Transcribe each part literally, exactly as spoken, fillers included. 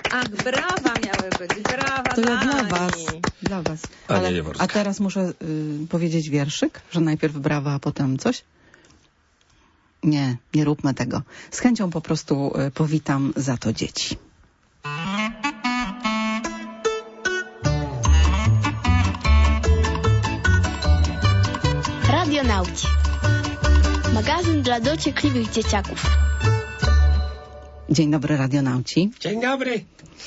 Ach, brawa miały być, brawa To ja dla Ani. was, dla was. Ania Jaworska. A teraz muszę y, powiedzieć wierszyk, że najpierw brawa, a potem coś? Nie, nie róbmy tego. Z chęcią po prostu y, powitam za to dzieci. Radionauci. Magazyn dla dociekliwych dzieciaków. Dzień dobry, radionauci. Dzień dobry.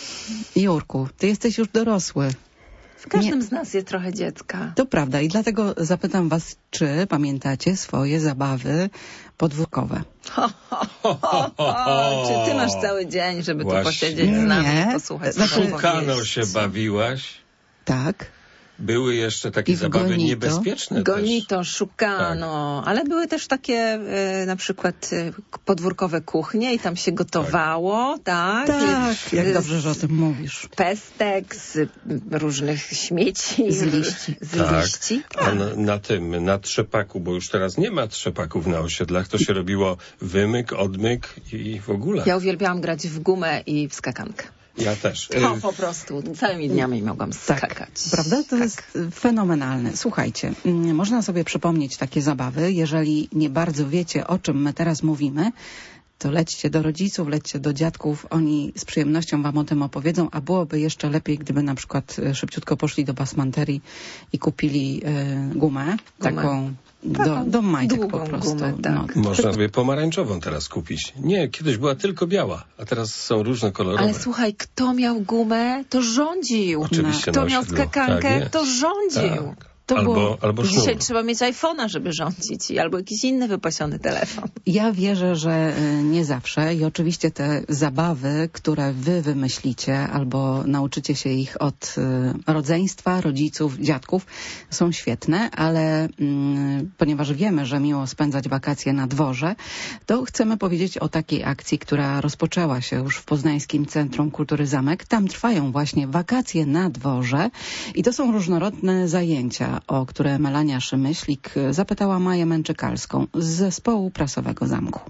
Jurku, ty jesteś już dorosły. W każdym Nie. z nas jest trochę dziecka. To prawda i dlatego zapytam was, czy pamiętacie swoje zabawy podwórkowe? Ho, ho, ho, ho. Czy ty masz cały dzień, żeby Właśnie. tu posiedzieć z nami Nie. i posłuchać Znaczy- naszą Szukano opowieści? się bawiłaś. Tak. Były jeszcze takie I w zabawy Gonito? niebezpieczne Gonito, szukano, ale były też takie e, na przykład e, podwórkowe kuchnie i tam się gotowało, tak? Tak, I, jak z- dobrze, że o tym mówisz. pestek, z różnych śmieci. Z liści. Z Tak. liści. A na, na tym, na trzepaku, bo już teraz nie ma trzepaków na osiedlach, to się robiło wymyk, odmyk i w ogóle. Ja uwielbiałam grać w gumę i w skakankę. Ja też. To po prostu całymi dniami mogłam skakać. Tak, prawda? To jest fenomenalne. Słuchajcie, mm, można sobie przypomnieć takie zabawy. Jeżeli nie bardzo wiecie, o czym my teraz mówimy, to lećcie do rodziców, lećcie do dziadków. Oni z przyjemnością wam o tym opowiedzą, a byłoby jeszcze lepiej, gdyby na przykład e, szybciutko poszli do basmanterii i kupili e, gumę, taką do, Taką do majtek po długą prostu. gumę, tak. No. Można sobie pomarańczową teraz kupić. Nie, kiedyś była tylko biała, a teraz są różne kolorowe. Ale słuchaj, kto miał gumę, to rządził. Oczywiście Kto na miał osiedlu. skakankę, Tak jest. to rządził. Tak. To albo, było- albo Dzisiaj sznur. trzeba mieć iPhone'a, żeby rządzić, i albo jakiś inny wypasiony telefon. Ja wierzę, że y, nie zawsze i oczywiście te zabawy, które wy wymyślicie albo nauczycie się ich od y, rodzeństwa, rodziców, dziadków, są świetne, ale y, ponieważ wiemy, że miło spędzać wakacje na dworze, to chcemy powiedzieć o takiej akcji, która rozpoczęła się już w Poznańskim Centrum Kultury Zamek. Tam trwają właśnie wakacje na dworze i to są różnorodne zajęcia, o które Melania Szymyślik zapytała Maję Męczykalską z zespołu prasowego Zamku.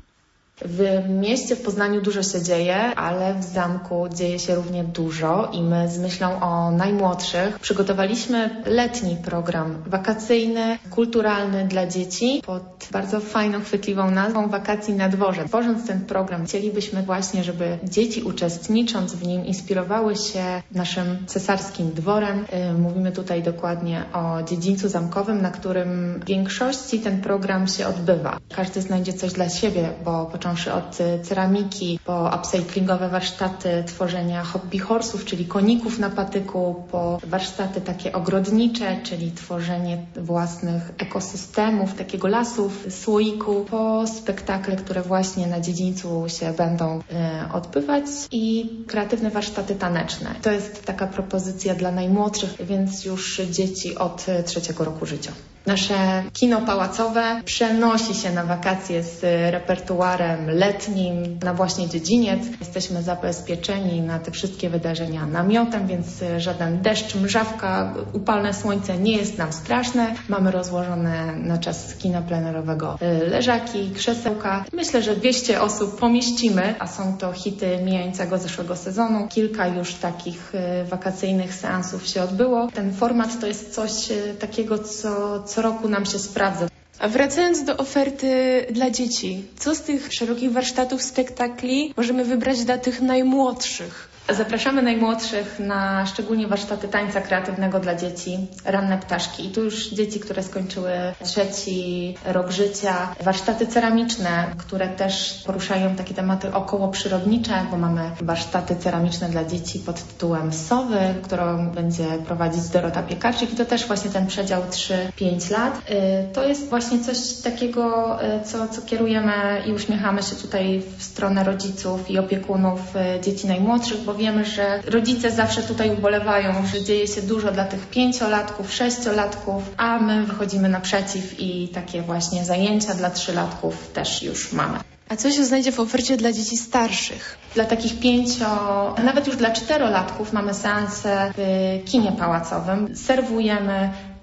W mieście, w Poznaniu dużo się dzieje, ale w zamku dzieje się równie dużo i my z myślą o najmłodszych przygotowaliśmy letni program wakacyjny, kulturalny dla dzieci pod bardzo fajną, chwytliwą nazwą Wakacji na dworze. Tworząc ten program chcielibyśmy właśnie, żeby dzieci uczestnicząc w nim inspirowały się naszym cesarskim dworem. Yy, Mówimy tutaj dokładnie o dziedzińcu zamkowym, na którym w większości ten program się odbywa. Każdy znajdzie coś dla siebie, bo począwszy od ceramiki, po upcyclingowe warsztaty tworzenia hobby horsów, czyli koników na patyku, po warsztaty takie ogrodnicze, czyli tworzenie własnych ekosystemów, takiego lasu w słoiku, po spektakle, które właśnie na dziedzińcu się będą e, odbywać i kreatywne warsztaty taneczne. To jest taka propozycja dla najmłodszych, więc już dzieci od trzeciego roku życia. Nasze kino pałacowe przenosi się na wakacje z repertuarem letnim na właśnie dziedziniec. Jesteśmy zabezpieczeni na te wszystkie wydarzenia namiotem, więc żaden deszcz, mrzawka, upalne słońce nie jest nam straszne. Mamy rozłożone na czas kina plenerowego leżaki, krzesełka. Myślę, że dwieście osób pomieścimy, a są to hity mijającego zeszłego sezonu. Kilka już takich wakacyjnych seansów się odbyło. Ten format to jest coś takiego, co co roku nam się sprawdza. A wracając do oferty dla dzieci, co z tych szerokich warsztatów, spektakli możemy wybrać dla tych najmłodszych? Zapraszamy najmłodszych na szczególnie warsztaty tańca kreatywnego dla dzieci, Ranne ptaszki. I tu już dzieci, które skończyły trzeci rok życia. Warsztaty ceramiczne, które też poruszają takie tematy okołoprzyrodnicze, bo mamy warsztaty ceramiczne dla dzieci pod tytułem Sowy, którą będzie prowadzić Dorota Piekarczyk. I to też właśnie ten przedział trzy pięć lat. To jest właśnie coś takiego, co, co kierujemy i uśmiechamy się tutaj w stronę rodziców i opiekunów dzieci najmłodszych, bo wiemy, że rodzice zawsze tutaj ubolewają, że dzieje się dużo dla tych pięciolatków, sześciolatków, a my wychodzimy naprzeciw i takie właśnie zajęcia dla trzylatków też już mamy. A co się znajdzie w ofercie dla dzieci starszych? Dla takich pięcio, nawet już dla czterolatków mamy seanse w kinie pałacowym. Serwujemy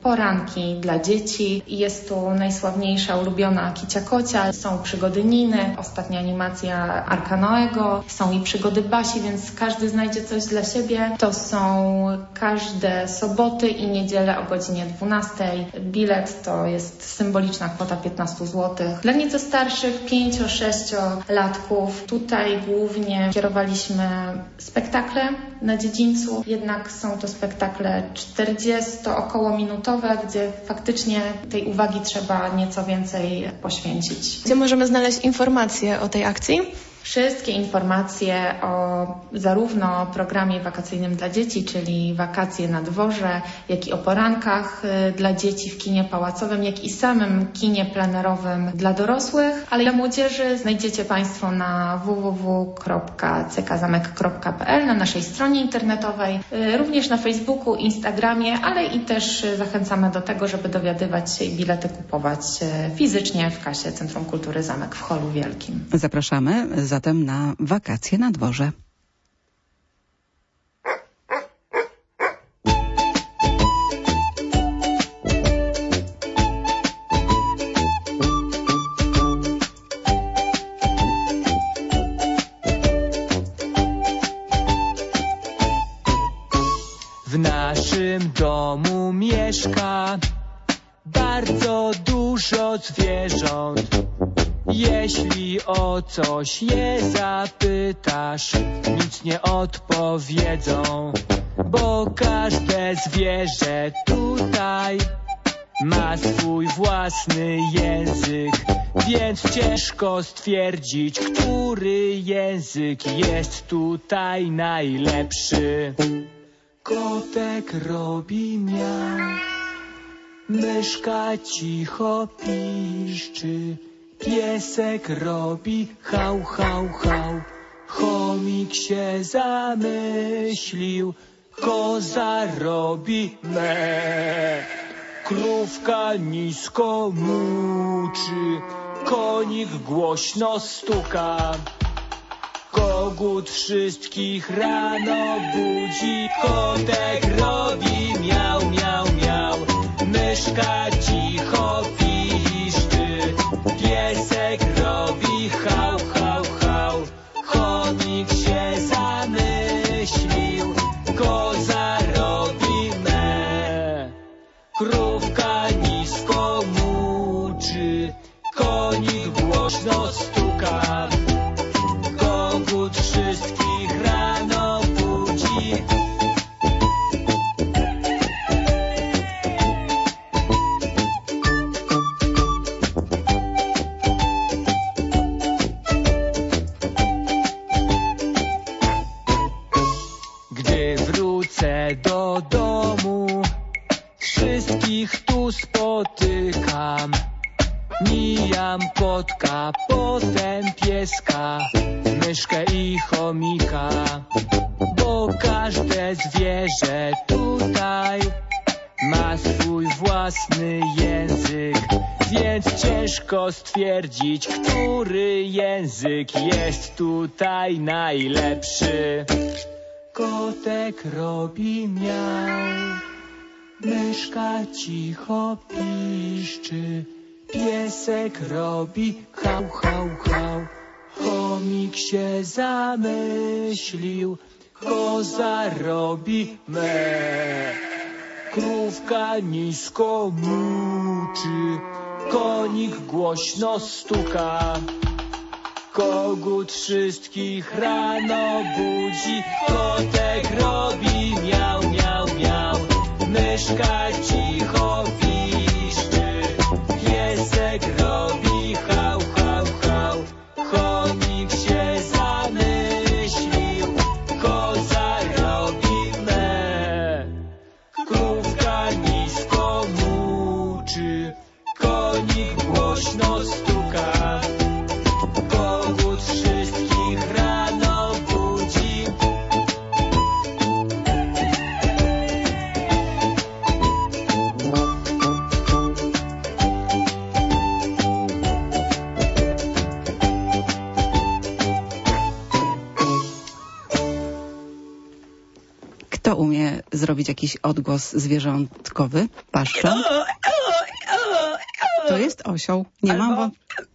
poranki dla dzieci. Jest tu najsławniejsza, ulubiona Kicia Kocia, są przygody Niny, ostatnia animacja Arka Noego, są i przygody Basi, więc każdy znajdzie coś dla siebie. To są każde soboty i niedzielę o godzinie dwunastej. Bilet to jest symboliczna kwota piętnaście złotych. Dla nieco starszych, pięcio-sześciolatków, tutaj głównie kierowaliśmy spektakle na dziedzińcu, jednak są to spektakle czterdziesto około minutowe, gdzie faktycznie tej uwagi trzeba nieco więcej poświęcić. Gdzie możemy znaleźć informacje o tej akcji? Wszystkie informacje o zarówno programie wakacyjnym dla dzieci, czyli Wakacje na dworze, jak i o porankach dla dzieci w kinie pałacowym, jak i samym kinie plenerowym dla dorosłych, ale dla młodzieży znajdziecie Państwo na w w w kropka c k zamek kropka p l, na naszej stronie internetowej, również na Facebooku, Instagramie, ale i też zachęcamy do tego, żeby dowiadywać się i bilety kupować fizycznie w kasie Centrum Kultury Zamek w Holu Wielkim. Zapraszamy zatem na Wakacje na dworze. W naszym domu mieszka bardzo dużo zwierząt. Jeśli o coś je zapytasz, nic nie odpowiedzą, bo każde zwierzę tutaj ma swój własny język, więc ciężko stwierdzić, który język jest tutaj najlepszy. Kotek robi miau, myszka cicho piszczy, piesek robi hał, hał, hał, chomik się zamyślił, koza robi me, krówka nisko muczy, konik głośno stuka, kogut wszystkich rano budzi, kotek robi miau, miau, miau, myszka cicho piszczy, piesek robi hał, hał, hał, chomik się zamyślił, koza robi me, krówka nisko muczy, konik głośno stuka, kogut wszystkich rano budzi. Gdy wrócę do domu, wszystkich tu spotykam. Mijam kotka, potem pieska, myszkę i chomika, bo każde zwierzę tutaj ma swój własny język, więc ciężko stwierdzić, który język jest tutaj najlepszy. Kotek robi miau, myszka cicho piszczy, piesek robi hał, hał, hał, chomik się zamyślił, koza robi me, krówka nisko muczy, konik głośno stuka, kogut wszystkich rano budzi, kotek robi miau, miau, miau, myszka cicho piszczy, piesek robi hał, hał, hał, chomik się zamyślił, koza robi me, krówka nisko muczy, konik głośno stuka, kogut wszystkich rano budzi. Kto umie zrobić jakiś odgłos zwierzątkowy? Pasza? To jest osioł. Nie Albo... mam... Bo...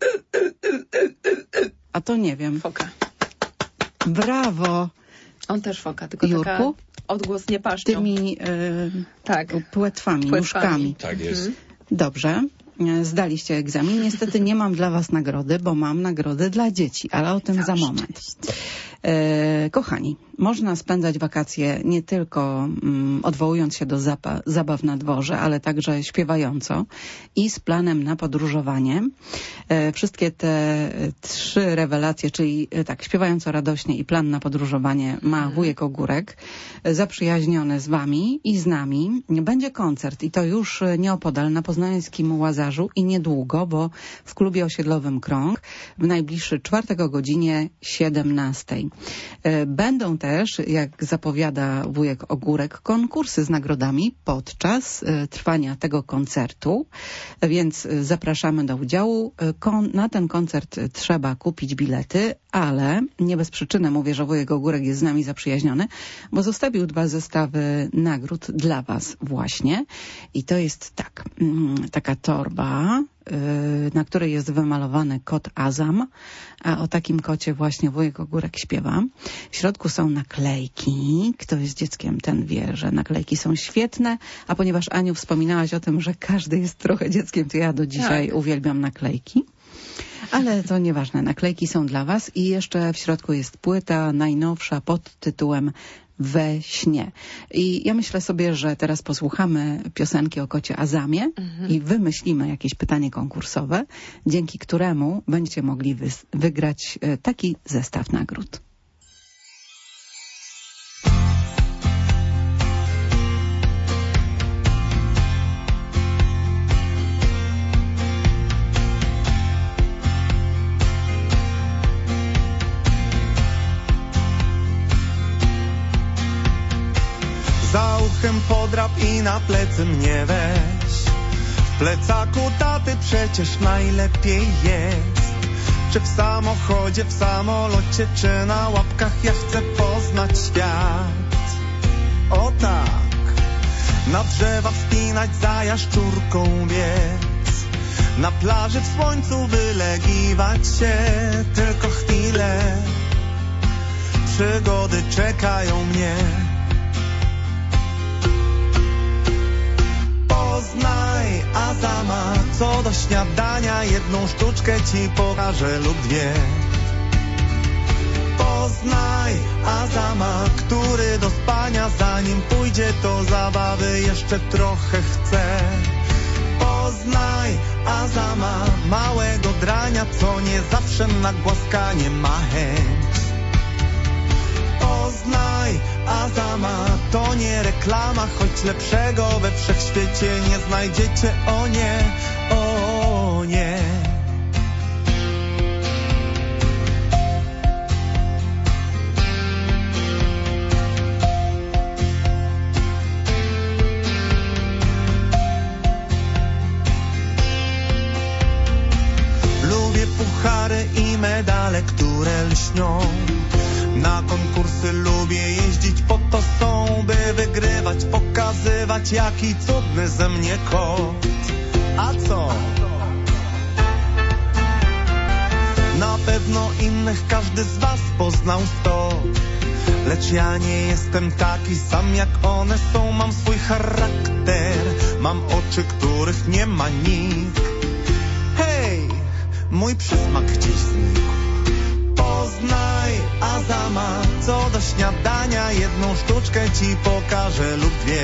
A to nie wiem. Foka. Brawo. On też foka, tylko Jurku? taka odgłos nie paszczą. Tymi y, tak. płetwami, Płetwami. nóżkami. Tak jest. Mhm. Dobrze. Zdaliście egzamin. Niestety nie mam dla was nagrody, bo mam nagrody dla dzieci, ale o tym za moment. E, kochani, można spędzać wakacje nie tylko mm, odwołując się do zapa- zabaw na dworze, ale także śpiewająco i z planem na podróżowanie. E, wszystkie te e, trzy rewelacje, czyli e, tak, śpiewająco radośnie i plan na podróżowanie ma wujek Ogórek, e, zaprzyjaźniony z wami i z nami. Będzie koncert i to już e, nieopodal na poznańskim Łazarzu i niedługo, bo w klubie osiedlowym Krąg w najbliższy czwartek o godzinie siedemnastej. Będą też, jak zapowiada wujek Ogórek, konkursy z nagrodami podczas trwania tego koncertu, więc zapraszamy do udziału. Na ten koncert trzeba kupić bilety, ale nie bez przyczyny mówię, że wujek Ogórek jest z nami zaprzyjaźniony, bo zostawił dwa zestawy nagród dla was właśnie. I to jest tak, taka torba, na której jest wymalowany kot Azam, a o takim kocie właśnie wujek Ogórek śpiewa. W środku są naklejki. Kto jest dzieckiem, ten wie, że naklejki są świetne, a ponieważ Aniu wspominałaś o tym, że każdy jest trochę dzieckiem, to ja do dzisiaj tak. uwielbiam naklejki. Ale to nieważne, naklejki są dla was i jeszcze w środku jest płyta najnowsza pod tytułem We śnie. I ja myślę sobie, że teraz posłuchamy piosenki o kocie Azamie mhm. i wymyślimy jakieś pytanie konkursowe, dzięki któremu będziecie mogli wy- wygrać taki zestaw nagród. Za uchem podrap i na plecy mnie weź. W plecaku taty przecież najlepiej jest. Czy w samochodzie, w samolocie, czy na łapkach, ja chcę poznać świat. O tak, na drzewa wspinać, za jaszczurką biec. Na plaży w słońcu wylegiwać się tylko chwilę. Przygody czekają mnie. Poznaj Azama, co do śniadania jedną sztuczkę ci pokażę lub dwie. Poznaj Azama, który do spania zanim pójdzie do zabawy jeszcze trochę chce. Poznaj Azama, małego drania, co nie zawsze na głaskanie ma chęć. Poznaj Azama, to nie reklama, choć lepszego we wszechświecie nie znajdziecie, o nie, o nie. Lubię puchary i medale, które lśnią. Na konkursy lubię jeździć, po to są, by wygrywać, pokazywać, jaki cudny ze mnie kot. A co? Na pewno innych każdy z was poznał sto, lecz ja nie jestem taki sam jak one są. Mam swój charakter, mam oczy, których nie ma nikt. Hej, mój przysmak gdzieś znikł. Poznaj Azama, co do śniadania jedną sztuczkę ci pokażę lub dwie.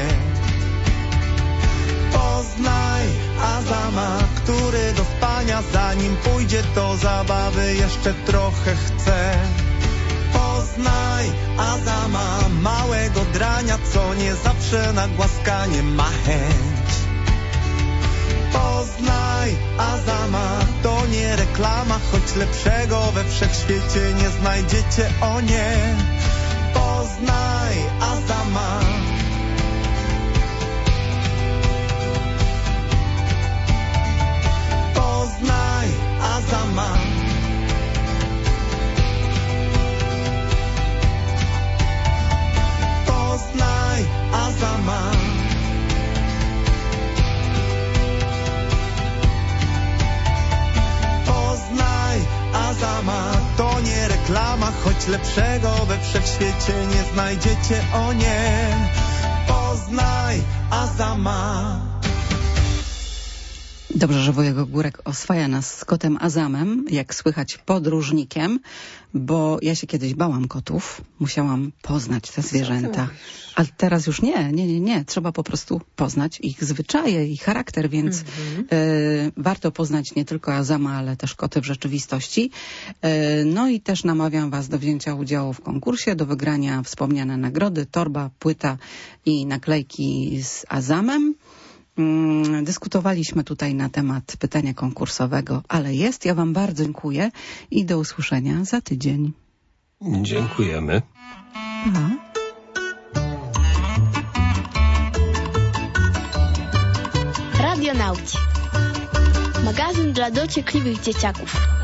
Poznaj Azama, który do spania zanim pójdzie do zabawy jeszcze trochę chce. Poznaj Azama, małego drania, co nie zawsze na głaskanie ma chęć. Poznaj Azama, to nie reklama, choć lepszego we wszechświecie nie znajdziecie, o nie. Poznaj Azama. Poznaj Azama. Poznaj Nic lepszego we wszechświecie nie znajdziecie, o nie. Poznaj Azama. Dobrze, że wujek Ogórek oswaja nas z kotem Azamem, jak słychać podróżnikiem, bo ja się kiedyś bałam kotów, musiałam poznać te zwierzęta. Ale teraz już nie, nie, nie, nie. Trzeba po prostu poznać ich zwyczaje i charakter, więc mm-hmm. y, warto poznać nie tylko Azama, ale też koty w rzeczywistości. Y, no i też namawiam was do wzięcia udziału w konkursie, do wygrania wspomniane nagrody, torba, płyta i naklejki z Azamem. Dyskutowaliśmy tutaj na temat pytania konkursowego, ale jest. Ja wam bardzo dziękuję i do usłyszenia za tydzień. Dziękujemy. Aha. Radionauci. Magazyn dla dociekliwych dzieciaków.